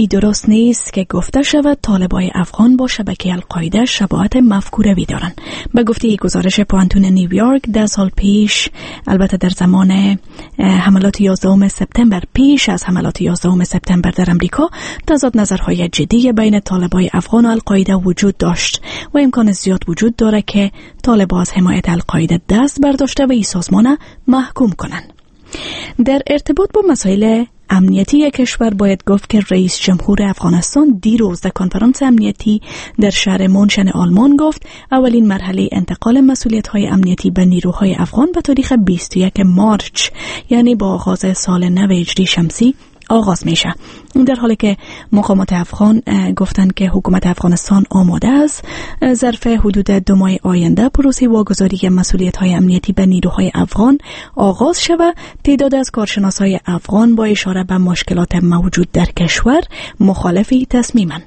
ای درست نیست که گفته شود طالبای افغان با شبکه القاعده شباهت مفکوره‌ای دارند. به گفته گزارش پوانتون نیویورک 10 سال پیش، البته در زمان حملات 11 سپتامبر، پیش از حملات 11 سپتامبر در امریکا، تضاد نظرهای جدی بین طالبای افغان و القاعده وجود داشت و امکان زیاد وجود داره که طالبان از حمایت القاعده دست برداشته و این سازمان محکوم کنند. در ارتباط با مسائل امنیتی کشور باید گفت که رئیس جمهور افغانستان دیروز در کنفرانس امنیتی در شهر مونشن آلمان گفت اولین مرحله انتقال مسئولیت‌های امنیتی به نیروهای افغان به تاریخ 21 مارچ، یعنی با آغاز سال نو هجری شمسی آغاز میشه، در حالی که مقامات افغان گفتند که حکومت افغانستان آماده است ظرف حدود 2 ماه آینده پروسه واگذاری مسئولیت‌های امنیتی به نیروهای افغان آغاز شود. تعداد از کارشناسای افغان با اشاره به مشکلات موجود در کشور مخالفی تصمیمند.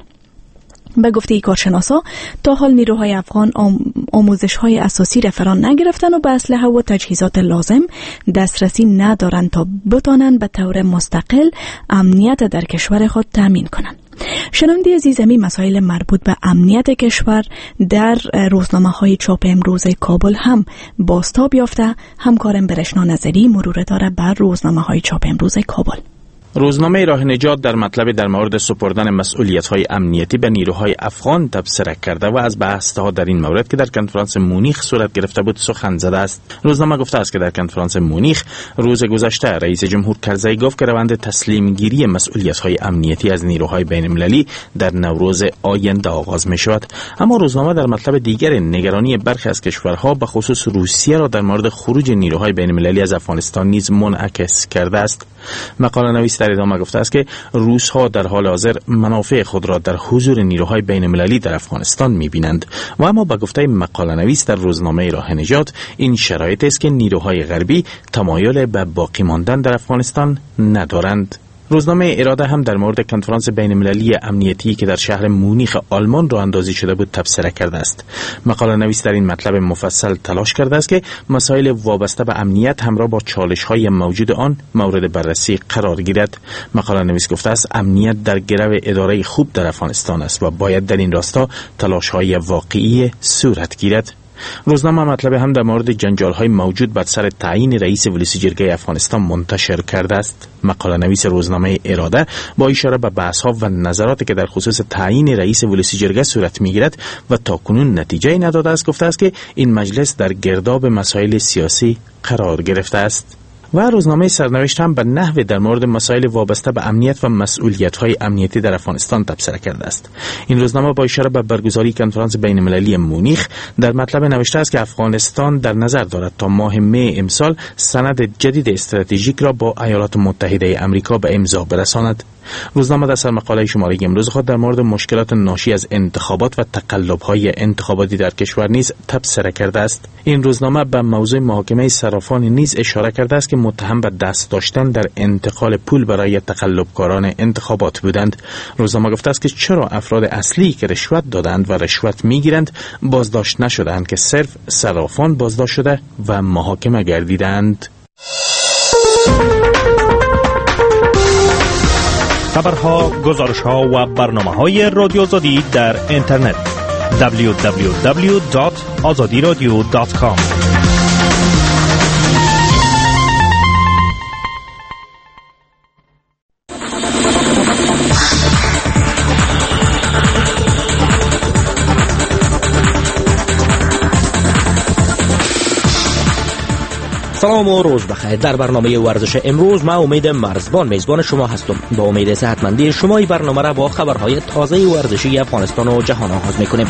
به گفته کارشناسا تا حال نیروهای افغان آموزش‌های اساسی را فرا نگرفتن و به اسلحه و تجهیزات لازم دسترسی ندارند تا بتوانند به طور مستقل امنیت در کشور خود تامین کنند. شنونده عزیزمی، مسائل مربوط به امنیت کشور در روزنامه‌های چاپ امروز کابل هم بازتاب یافته. همکارم برشنا نظری مرور داره بر روزنامه‌های چاپ امروز کابل. روزنامه راه نجات در مطلب در مورد سپردن مسئولیت‌های امنیتی به نیروهای افغان تبصره کرده و از بحث‌ها در این مورد که در کنفرانس مونیخ صورت گرفته بود سخن زده است. روزنامه گفته است که در کنفرانس مونیخ روز گذشته رئیس جمهور کرزی گفت که روند تسلیم گیری مسئولیت‌های امنیتی از نیروهای بین‌المللی در نوروز آینده آغاز می‌شود. اما روزنامه در مطلب دیگر نگرانی برخی از کشورها به خصوص روسیه را در مورد خروج نیروهای بین‌المللی از افغانستان نیز منعکس کرده است. مقاله نویس در ادامه گفته است که روس‌ها در حال حاضر منافع خود را در حضور نیروهای بین‌المللی در افغانستان می‌بینند و اما به گفته مقاله نویس در روزنامه راه نجات این شرایط است که نیروهای غربی تمایل به باقی ماندن در افغانستان ندارند. روزنامه اراده هم در مورد کنفرانس بین‌المللی امنیتی که در شهر مونیخ آلمان راه اندازی شده بود تبصره کرده است. مقاله نویس در این مطلب مفصل تلاش کرده است که مسائل وابسته به امنیت همراه با چالش‌های موجود آن مورد بررسی قرار گیرد. مقاله نویس گفته است امنیت در گرو اداره خوب در افغانستان است و باید در این راستا تلاش‌های واقعی صورت گیرد. روزنامه مطلب هم در مورد جنجال‌های موجود بر سر تعیین رئیس ولسی جرگه افغانستان منتشر کرده است. مقاله نویس روزنامه اراده با اشاره به بحث‌ها و نظراتی که در خصوص تعیین رئیس ولسی جرگه صورت می‌گیرد و تاکنون نتیجه نداده است گفته است که این مجلس در گرداب مسائل سیاسی قرار گرفته است. و روزنامه سرنوشت هم به نحو در مورد مسائل وابسته به امنیت و مسئولیت‌های امنیتی در افغانستان تبصره کرده است. این روزنامه با اشاره به برگزاری کنفرانس بین‌المللی مونیخ در مطلب نوشته است که افغانستان در نظر دارد تا ماه می امسال سند جدید استراتژیک را با ایالات متحده آمریکا به امضا برساند. روزنامه در سرمقاله شماره امروز خود در مورد مشکلات ناشی از انتخابات و تقلب‌های انتخاباتی در کشور نیز تبصره کرده است. این روزنامه به موضوع محاکمه صرافان نیز اشاره کرده است که متهم به دست داشتن در انتقال پول برای تقلبکاران انتخابات بودند. روزنامه گفته است که چرا افراد اصلی که رشوت دادند و رشوت میگیرند بازداشت نشدند که صرف صرافان بازداشت شده و محاکمه گردیدند. خبرها، گزارش‌ها و برنامه‌های رادیو آزادی در اینترنت www.azadiradio.com. سلام و روز بخیر. در برنامه ورزش امروز ما امید مرزبان میزبان شما هستم. با امید صحتمندی شما این برنامه را با خبرهای تازه ورزشی افغانستان و جهان آغاز میکنیم.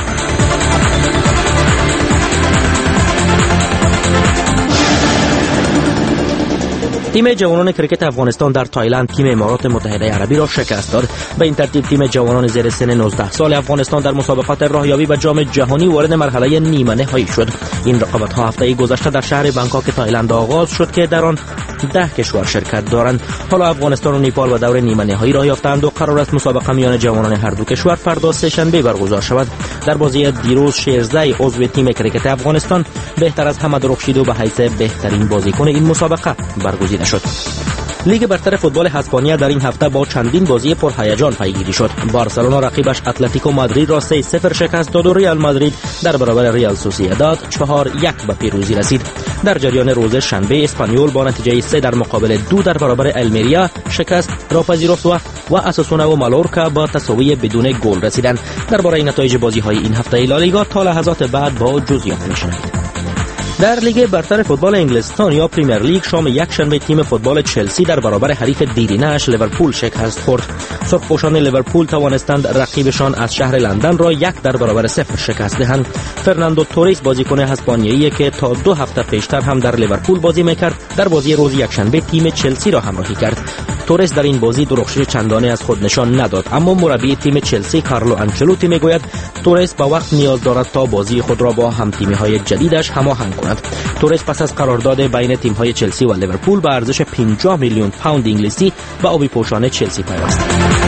تیم جوانان کرکت افغانستان در تایلند تیم امارات متحده عربی را شکست داد. به این ترتیب تیم جوانان زیر سن 19 سال افغانستان در مسابقات راهیابی به جام جهانی وارد مرحله نیمه نهایی شد. این رقابت‌ها هفته گذشته در شهر بانکوک تایلند آغاز شد که در آن 10 کشور شرکت دارند. حالا افغانستان و نیپال به دور نیمه نهایی راه یافتند و قرار است مسابقه میان جوانان هر دو کشور فردا سه‌شنبه برگزار شود. در بازی دیروز شیرزای عضو تیم کرکت افغانستان بهتر از حمد رخشیدو به حیث بهترین بازیکن این مسابقه برگزیده شد. لیگ برتر فوتبال اسپانیا در این هفته با چندین بازی پرهیجان پیگیری شد. بارسلونا رقیبش اتلتیکو مادرید را 3-0 شکست داد و ریال مادرید در برابر ریال سوسییداد 4-1 به پیروزی رسید. در جریان روز شنبه اسپانیول با نتیجه 3 در مقابل 2 در برابر المریا شکست را پذیرفت و اساسونا و مالورکا با تساوی بدون گل رسیدند. درباره نتایج بازی‌های این هفته لالیگا تا لحظات بعد با جزئیات می‌شنوید. در لیگ برتر فوتبال انگلستان یا پریمیر لیگ شام یک شنبه تیم فوتبال چلسی در برابر حریف دیرینه‌اش لیورپول شکست خورد. سرخپوشان لیورپول توانستند رقیبشان از شهر لندن را 1 در برابر 0 شکست دهند. فرناندو توریس بازیکن اسپانیایی که تا 2 هفته پیشتر هم در لیورپول بازی می‌کرد در بازی روز یک شنبه تیم چلسی را همراهی کرد. توریس در این بازی درخشش چندانه از خود نشان نداد، اما مربی تیم چلسی کارلو آنچلوتی میگوید توریس با وقت نیاز دارد تا بازی خود را با هم‌تیمی‌های جدیدش هماهنگ کند. توریس پس از قرارداد بین تیم‌های چلسی و لیورپول با ارزش 50 میلیون پوند انگلیسی به آبی پوشان چلسی پیوست.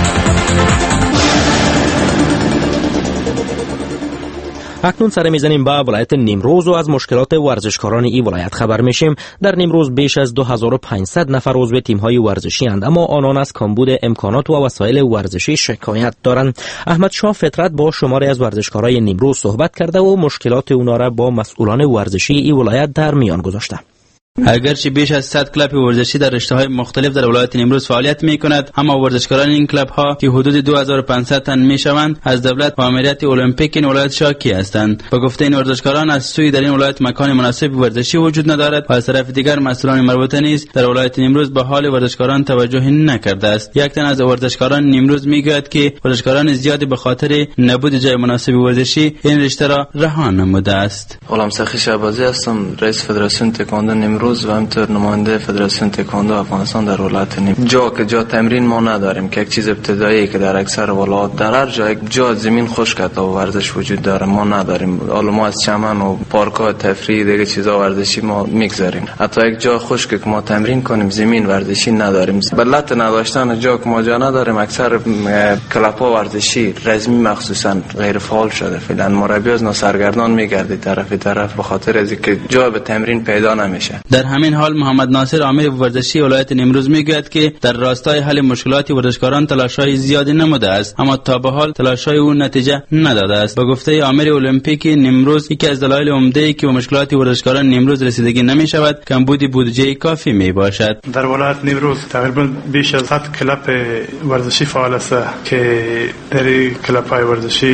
اکنون سر میزنیم به ولایت نیمروز و از مشکلات ورزشکاران این ولایت خبر میشیم. در نیمروز بیش از 2500 نفر عضو تیم‌های ورزشی اند، اما آنان از کمبود امکانات و وسایل ورزشی شکایت دارند. احمد شاه فطرت با شماری از ورزشکارای نیمروز صحبت کرده و مشکلات اونا را با مسئولان ورزشی این ولایت در میان گذاشته. اگرچه بیش از 100 کلاب ورزشی در رشته‌های مختلف در ولایت نیمروز فعالیت می‌کند، اما ورزشکاران این کلاب‌ها که حدود 2500 تن می‌شوند از دولت و امریت المپیک این ولایت شاکی هستند. به گفته این ورزشکاران از سوی در این ولایت مکان مناسب ورزشی وجود ندارد و از طرف دیگر مسئولان مربوطه نیز در ولایت نیمروز به حال ورزشکاران توجه نکرده است. یک تن از ورزشکاران نیمروز می‌گوید که ورزشکاران زیادی به خاطر نبود جای مناسب ورزشی این رشته را رها نموده است. غلام سخی شهبازی هستم، رئیس فدراسیون تکواندو نیمروز و همینطور نماینده فدراسیون تکواندو افغانستان در ولایت نیمروز. جا تمرین ما نداریم که یک چیز ابتدایی که در اکثر ولایات در هر جای جا زمین خشک و ورزش وجود داره ما نداریم. حالا ما از چمن و پارک‌ها تفریحی دیگه چیزا ورزشی ما میگذاریم. حتی یک جا خشک که ما تمرین کنیم زمین ورزشی نداریم. بلت نداشتن جا که ما جا نداریم، اکثر کلاب‌ها ورزشی رسمی مخصوصا غیر فعال شده. فعلا مربی از ناسرگردان میگرده طرف به خاطر از اینکه جا به تمرین پیدا نمیشه. در همین حال محمد ناصر عامل ورزشی ولایت نیمروز میگوید که در راستای حل مشکلات ورزشکاران تلاش‌های زیادی نموده است، اما تا به حال تلاش‌های او نتیجه نداده است. به گفته عامل المپیک نیمروز، یکی از دلایل عمده‌ای که به مشکلات ورزشکاران نیمروز رسیدگی نمی‌شود کمبود بودجه کافی میباشد. در ولایت نیمروز تقریبا بیش از 100 کلاب ورزشی فعال است که در کلاب‌های ورزشی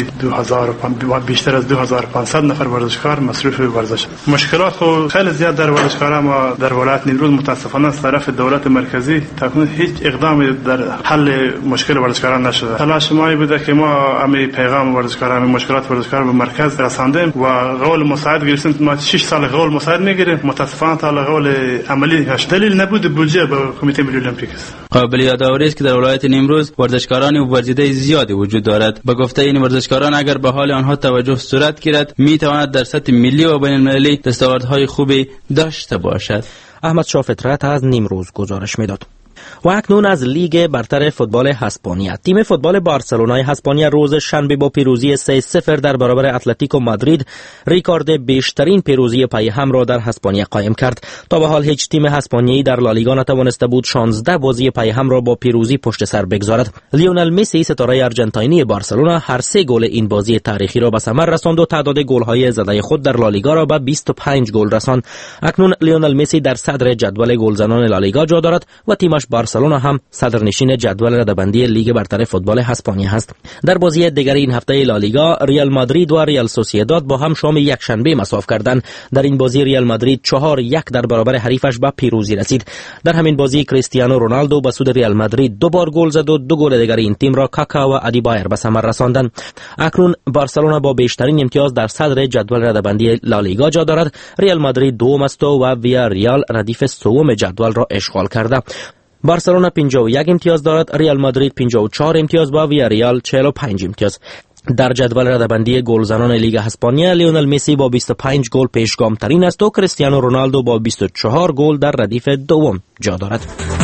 بیشتر از 2500 نفر ورزشکار مصروف ورزش. مشکلات خیلی زیاد در ورزشکاران ما در ولایت نیمروز متاسفانه از طرف دولت مرکزی تقریبا هیچ اقدامی در حل مشکل ورزشکاران نشده. تلاش ما بوده که ما همین پیغام ورزشکاران، مشکلات ورزشکاران به مرکز رساندیم و قول مساعد گرفتیم. ما 6 سال قول مساعد میگیریم، متاسفانه تا قول عملی هست. دلیل نبود بودجه به کمیته ملی المپیک است. قابل یادآوری است که در ولایت نیمروز ورزشکاران ورزیده زیادی وجود دارد. به گفته این ورزشکاران اگر به حال آنها توجه صورت گیرد میتواند در سطح ملی و بین المللی دستاوردهای خوبی داشته باشد. احمد شاه فطرت از نیمروز گزارش میداد. و اکنون از لیگ برتر فوتبال اسپانیا. تیم فوتبال بارسلونای اسپانیا روز شنبه با پیروزی 3-0 در برابر اتلتیکو مادرید ریکارد بیشترین پیروزی پای هم را در اسپانیا قائم کرد. تا به حال هیچ تیم اسپانیایی در لالیگا نتوانسته بود 16 بازی پای هم را با پیروزی پشت سر بگذارد. لیونل مسی ستاره آرژانتینی بارسلونا هر 3 گل این بازی تاریخی را به ثمر رساند و تعداد گل‌های زده خود در لالیگا را به 25 گل رساند. اکنون لیونل مسی در صدر جدول گلزنان لالیگا جا دارد و تیمش بارسلونا هم صدرنشین جدول رده‌بندی لیگ برتر فوتبال اسپانیا است. در بازی دیگر این هفته لالیگا ریال مادرید و ریال سوسییداد با هم شام یک شنبه مساف کردند. در این بازی ریال مادرید 4-1 در برابر حریفش به پیروزی رسید. در همین بازی کریستیانو رونالدو به سود ریال مادرید 2 بار گل زد و 2 گل دیگر این تیم را کاکا و ادیبایر به ثمر رساندند. اکنون بارسلونا با بیشترین امتیاز در صدر جدول رده‌بندی لالیگا جا دارد. ریال مادرید دوم است و ویا ریال ردیف سوم جدول را اشغال کرده. بارسلونا 51 امتیاز دارد، ریال مادرید 54 امتیاز با ویاریال 45 امتیاز. در جدول رده‌بندی گلزنان لیگ اسپانیا لیونل مسی با 25 گل پیشگام ترین است و کریستیانو رونالدو با 24 گل در ردیف دوم جا دارد.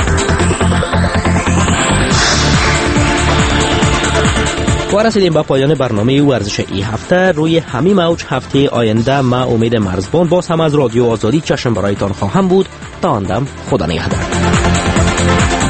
و رسیدیم به پایان برنامه ورزش این هفته. روی همین موج هفته آینده ما امید مرزبان باز هم از رادیو آزادی چشم برایتان خواهم بود. تا آن دم خدا نگهدار.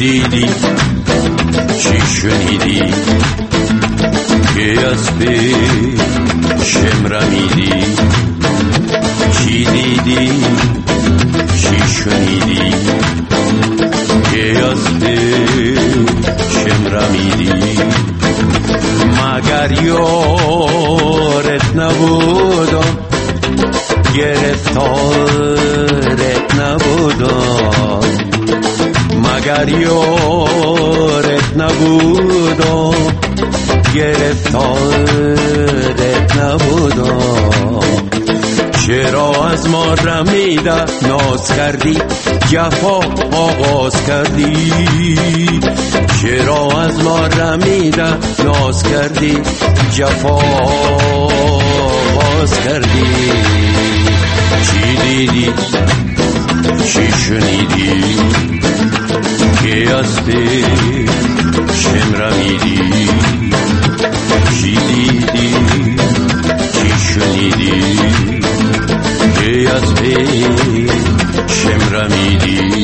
دیدی چی شنیدی که از پیشم رمیدی چی دیدی چی شنیدی که از پیشم رمیدی مگر یارت نبودم گرفتارت نبودم مگر یارت نبودم گرفتارت نبودم چرا از ما رمیده ناز کردی جفا آغاز کردی چرا از ما رمیده ناز کردی جفا آغاز کردی چی دیدی چی شنیدی که از پیشم رمیدی چی دیدی چی شنیدی که از پیشم رمیدی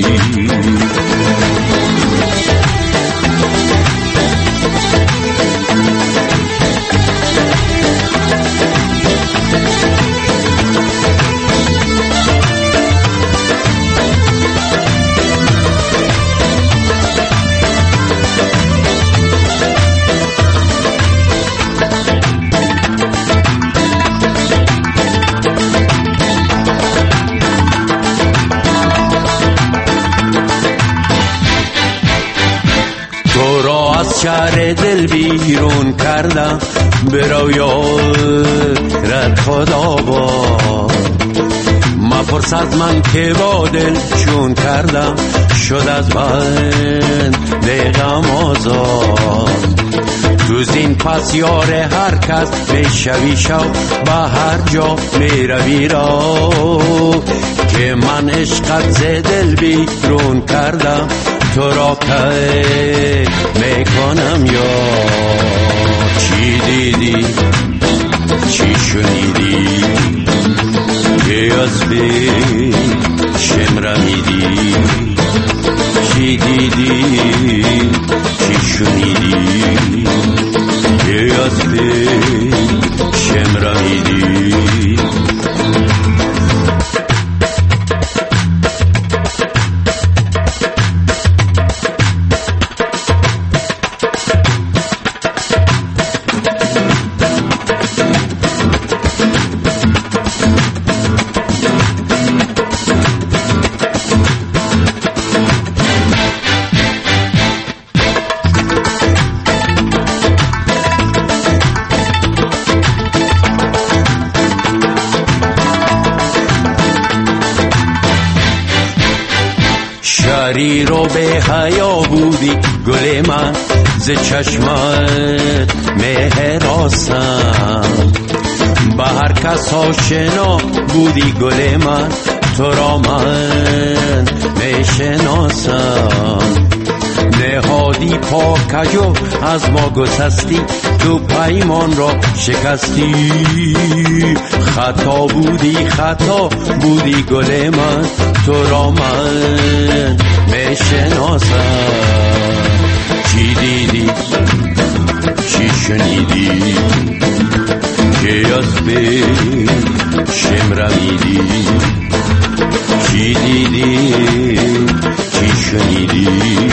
شهر دل بیرون کردم برو یارت خدا با مپرس از من که با دل چون کردم شد از من غم آزاد تو زین پس یار هر کس میشوی شو به هر جا میروی را که من عشقت ز دل بیرون کردم تو را که میکنم یا چی دیدی چی شنیدی که از پیشم رمیدی چی دیدی چی شنیدی که از پیشم رمیدی شریر و به حیا بودی گل من ز چشمت مهراسم به هر کس آشنا بودی گل من تو را من میشناسم نهادی پاکجو از ما گسستی تو پیمان را شکستی خطا بودی گل من تو را من میشناسم چی دیدی چی شنیدی که از پیشم رمیدی چی دیدی چی شنیدی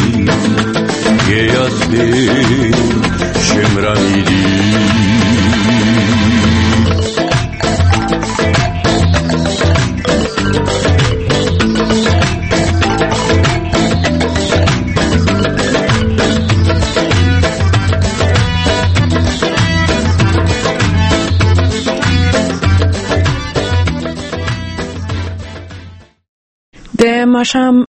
که از پیشم رمیدی مشام